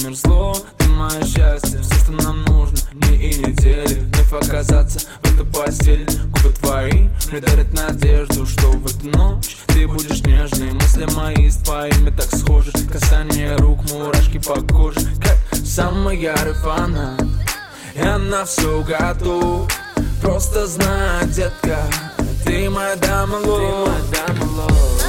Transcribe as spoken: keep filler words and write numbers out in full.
мир зло, ты мое счастье. Все, что нам нужно, дни и недели. Вновь оказаться в этой постели. Губы твои мне дарят надежду, что в эту ночь ты будешь нежной. Мысли мои с твоими так схожи. Касание рук, мурашки по коже, как самый ярый фанат. И она все готова. Просто знай, детка, ты моя дама, лов.